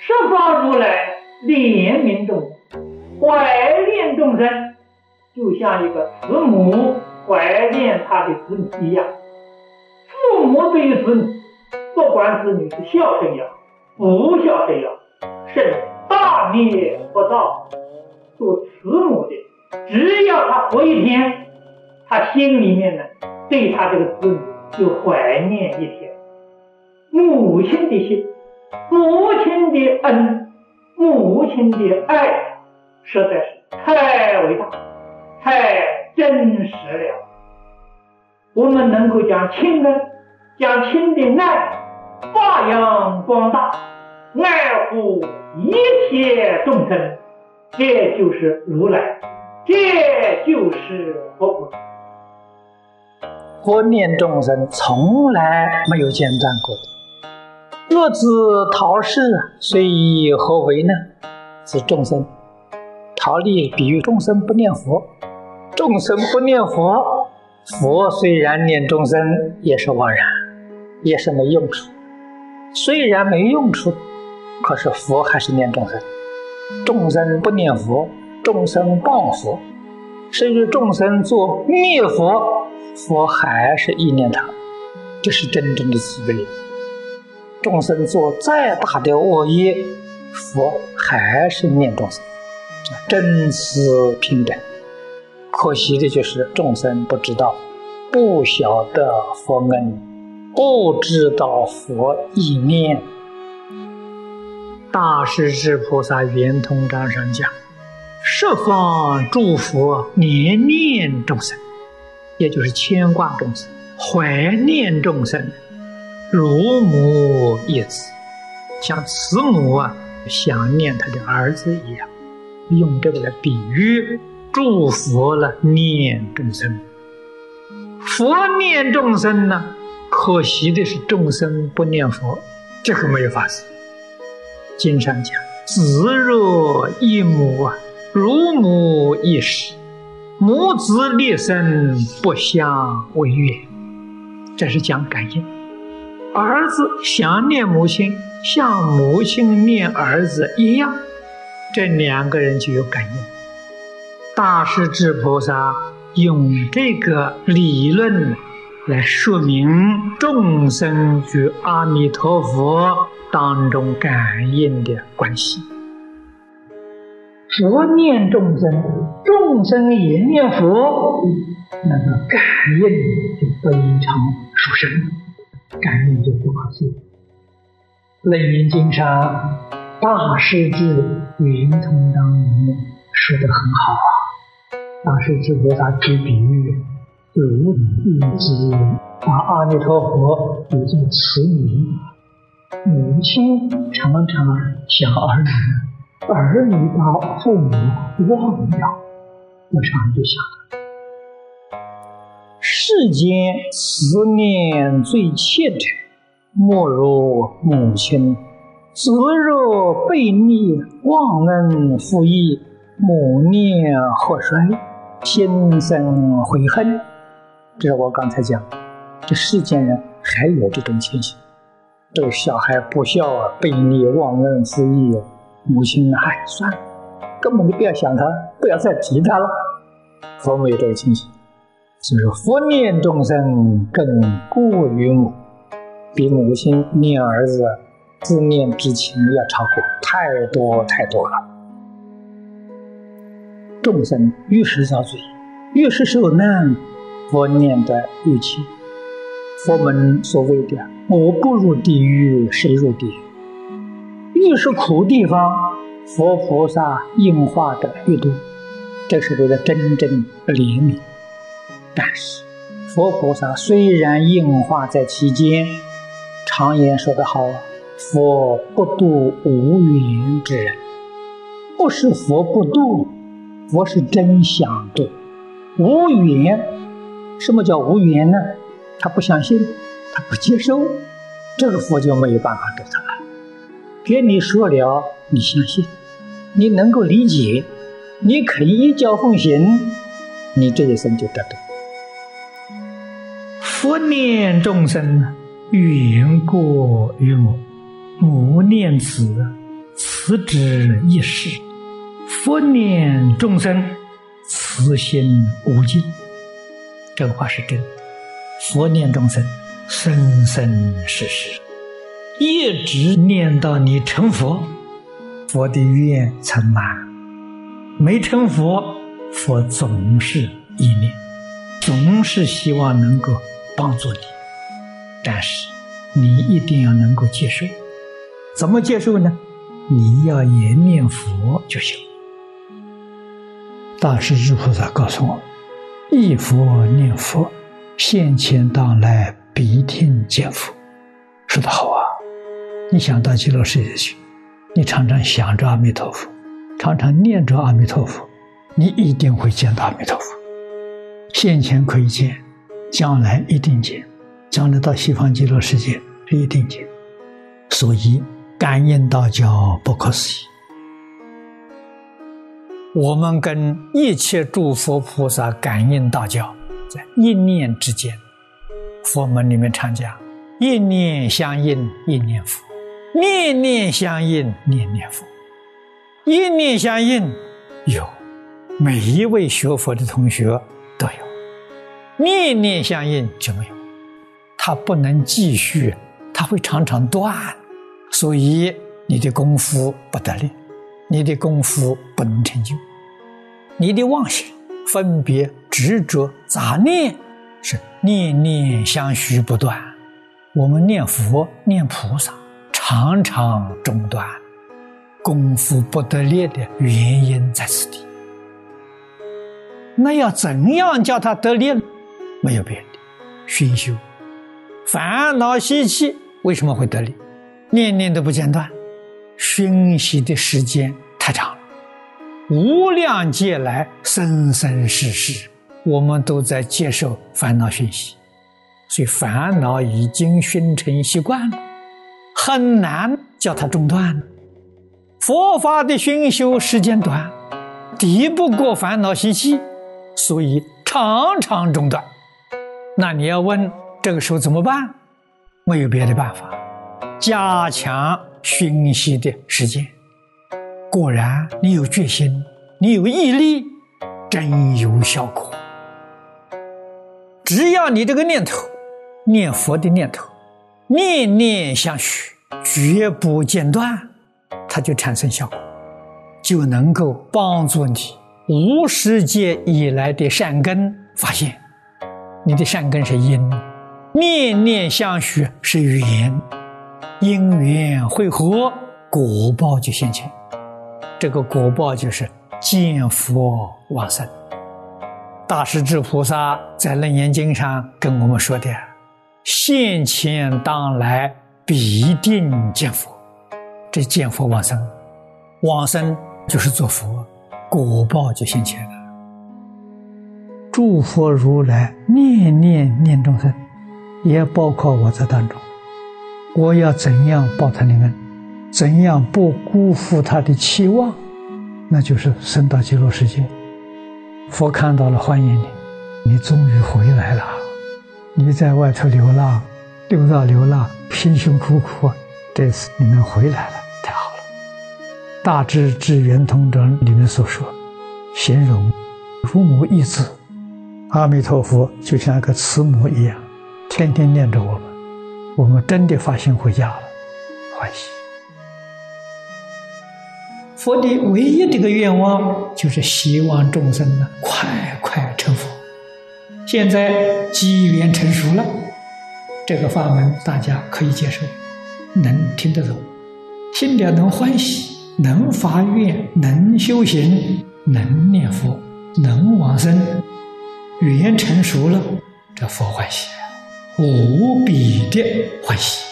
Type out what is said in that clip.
十方如来怜悯众生，怀念众生，就像一个慈母怀念他的子女一样。父母对于子女，不管子女是孝顺也好，不孝顺也好，甚至大逆不道，做慈母的，只要他活一天，他心里面呢，对他这个子女就怀念一天。母亲的心，母亲的恩，母亲的爱，实在是太伟大，太真实了。我们能够将亲恩，将亲的爱发扬光大，爱护一切众生，这就是如来，这就是佛菩萨。 佛念众生从来没有间断过。若自陶氏，虽以何为呢？指众生。陶立比喻众生不念佛，众生不念佛，佛虽然念众生，也是枉然，也是没用处。虽然没用处，可是佛还是念众生。众生不念佛，众生谤佛，甚至众生做灭佛，佛还是意念他，这是真正的慈悲。众生做再大的恶业，佛还是念众生，真慈平等。可惜的就是众生不知道，不晓得佛恩，不知道佛意念。大势至菩萨圆通章上讲，十方诸佛念念众生，也就是牵挂众生，怀念众生，如母一子，像慈母想念他的儿子一样，用这个来比喻诸佛念众生。佛念众生呢，可惜的是众生不念佛，这个没有法子。经上讲，子若一母，如母一时，母子立身，不相违约。这是讲感应。儿子想念母亲，像母亲念儿子一样，这两个人就有感应。大势至菩萨用这个理论来说明众生与阿弥陀佛当中感应的关系。佛念众生，众生也念佛，那个感应就非常殊胜，感应就不可思议。楞严经上大势至圆通章里面说得很好啊。大势至菩萨举比喻，如一只把阿弥陀佛比作慈母，母亲常常想儿女，儿女把父母忘掉，我常就想，世间思念最切的，莫如母亲。子若背逆，忘恩负义，母念何衰，心生悔恨。这是我刚才讲，这世间人还有这种情形。这个小孩不孝背逆忘恩负义，母亲算了，根本就不要想他，不要再提他了。佛没有这个情形，所以说佛念众生更过于母，比母亲念儿子自念之情要超过太多太多了。众生越是遭罪，越是受难，佛念的越轻。佛门所谓的我不入地狱谁入地狱，越是苦地方，佛菩萨应化的越多，这是为了真正怜悯。但是佛菩萨虽然应化在其间，常言说得好，佛不度无缘之人。不是佛不度，佛是真想度。无缘，什么叫无缘呢？他不相信，他不接受，这个佛就没有办法度他了。给你说了，你相信，你能够理解，你肯依教奉行，你这一生就得度。佛念众生远过于母，母念子， 慈之一世，佛念众生，慈心无尽。这个话是真的。佛念众生，生生世世，一直念到你成佛，佛的愿成满。没成佛，佛总是意念，总是希望能够帮助你，但是你一定要能够接受。怎么接受呢？你要也念佛就行。大势至菩萨告诉我们，忆佛念佛，现前当来必定见佛。说得好啊！你想到极乐世界去，你常常想着阿弥陀佛，常常念着阿弥陀佛，你一定会见到阿弥陀佛。现前可以见，将来一定见，将来到西方极乐世界是一定见。所以感应道教不可思议。我们跟一切诸佛菩萨感应道教，在一念之间。佛门里面常讲，一念相应一念佛，念念相应念念佛。一念相应有，每一位学佛的同学都有；念念相应就没有，他不能继续，他会常常断。所以你的功夫不得力，你的功夫不能成就，你的妄想、分别、执着、杂念是念念相续不断。我们念佛、念菩萨常常中断，功夫不得力的原因在此地。那要怎样叫它得力呢？没有别的，熏修。烦恼习气为什么会得力？念念都不间断，熏习的时间太长了。无量劫来，生生世世，我们都在接受烦恼熏习，所以烦恼已经熏成习惯了，很难叫它中断。佛法的熏修时间短，抵不过烦恼习气，所以常常中断。那你要问这个时候怎么办？没有别的办法，加强熏习的时间。果然你有决心，你有毅力，真有效果。只要你这个念头，念佛的念头，念念相续，绝不间断，它就产生效果，就能够帮助你无始劫以来的善根发现。你的善根是因，念念相续是缘，因缘汇合，果报就现前。这个果报就是见佛往生。大势至菩萨在楞严经上跟我们说的，现前当来必定见佛。这见佛往生，往生就是做佛，果报就现前了。诸佛如来念念念众生，也包括我在当中。我要怎样报他的恩，怎样不辜负他的期望，那就是升到极乐世界。佛看到了，欢迎你，你终于回来了。你在外头流浪，六道流浪，辛辛苦苦，这次你们回来了，太好了。大智智圆通章里面所说，形容如母忆子，阿弥陀佛就像一个慈母一样，天天念着我们，我们真的发心回家了，欢喜。佛的唯一这个愿望就是希望众生呢快快成佛。现在机缘成熟了，这个法门大家可以接受，能听得懂，听了能欢喜，能发愿，能修行，能念佛，能往生，缘成熟了，这佛欢喜，无比的欢喜。